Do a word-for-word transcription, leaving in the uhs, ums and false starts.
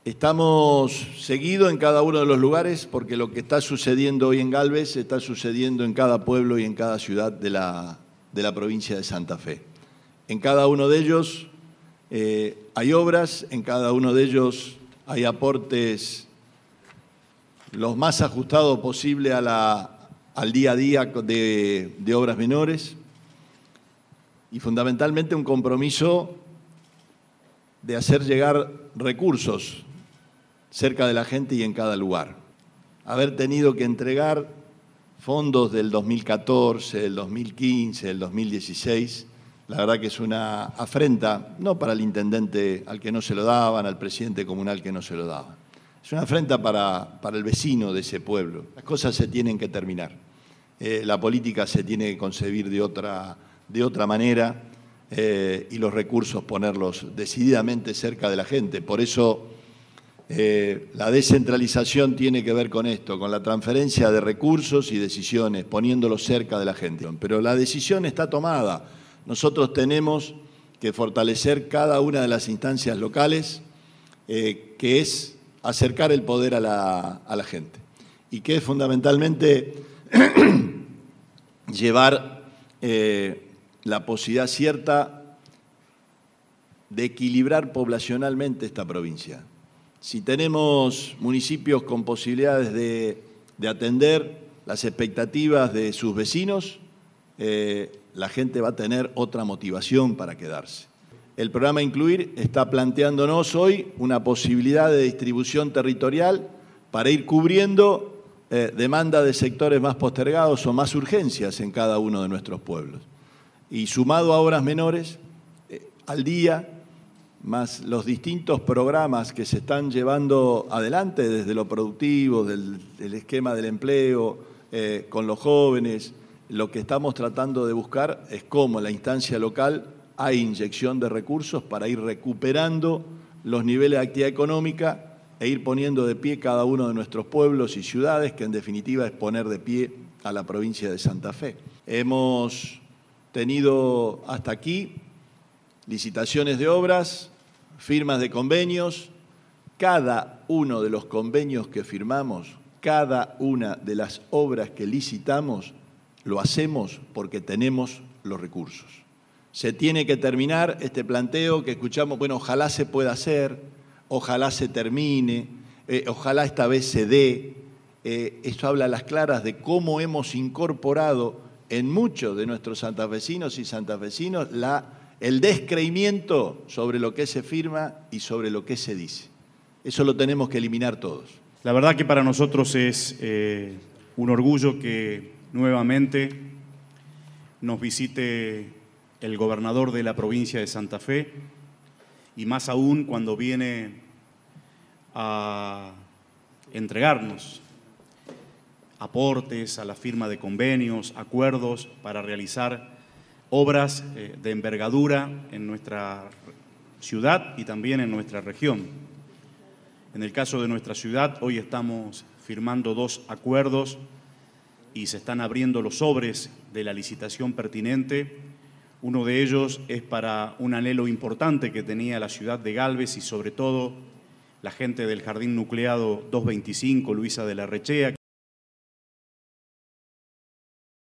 Estamos seguidos en cada uno de los lugares porque lo que está sucediendo hoy en Galvez está sucediendo en cada pueblo y en cada ciudad de la, de la provincia de Santa Fe. En cada uno de ellos eh, hay obras, en cada uno de ellos hay aportes los más ajustados posible a la, al día a día de, de obras menores y fundamentalmente un compromiso de hacer llegar recursos cerca de la gente y en cada lugar. Haber tenido que entregar fondos del dos mil catorce, del dos mil quince, del dos mil dieciséis, la verdad que es una afrenta, no para el intendente al que no se lo daban, al presidente comunal que no se lo daban. Es una afrenta para, para el vecino de ese pueblo. Las cosas se tienen que terminar. Eh, la política se tiene que concebir de otra, de otra manera eh, y los recursos ponerlos decididamente cerca de la gente. Por eso Eh, la descentralización tiene que ver con esto, con la transferencia de recursos y decisiones, poniéndolos cerca de la gente. Pero la decisión está tomada. Nosotros tenemos que fortalecer cada una de las instancias locales, eh, que es acercar el poder a la, a la gente y que es fundamentalmente llevar eh, la posibilidad cierta de equilibrar poblacionalmente esta provincia. Si tenemos municipios con posibilidades de, de atender las expectativas de sus vecinos, eh, la gente va a tener otra motivación para quedarse. El programa Incluir está planteándonos hoy una posibilidad de distribución territorial para ir cubriendo eh, demanda de sectores más postergados o más urgencias en cada uno de nuestros pueblos. Y sumado a obras menores, eh, al día, más los distintos programas que se están llevando adelante desde lo productivo, del, del esquema del empleo, eh, con los jóvenes, lo que estamos tratando de buscar es cómo en la instancia local hay inyección de recursos para ir recuperando los niveles de actividad económica e ir poniendo de pie cada uno de nuestros pueblos y ciudades, que en definitiva es poner de pie a la provincia de Santa Fe. Hemos tenido hasta aquí licitaciones de obras, firmas de convenios. Cada uno de los convenios que firmamos, cada una de las obras que licitamos, lo hacemos porque tenemos los recursos. Se tiene que terminar este planteo que escuchamos, bueno, ojalá se pueda hacer, ojalá se termine, eh, ojalá esta vez se dé. Eh, esto habla a las claras de cómo hemos incorporado en muchos de nuestros santafesinos y santafesinos la el descreimiento sobre lo que se firma y sobre lo que se dice. Eso lo tenemos que eliminar todos. La verdad que para nosotros es eh, un orgullo que nuevamente nos visite el gobernador de la provincia de Santa Fe y más aún cuando viene a entregarnos aportes a la firma de convenios, acuerdos para realizar obras eh, de envergadura en nuestra ciudad y también en nuestra región. En el caso de nuestra ciudad, hoy estamos firmando dos acuerdos y se están abriendo los sobres de la licitación pertinente. Uno de ellos es para un anhelo importante que tenía la ciudad de Galvez y sobre todo la gente del Jardín Nucleado doscientos veinticinco, Luisa de la Rechea,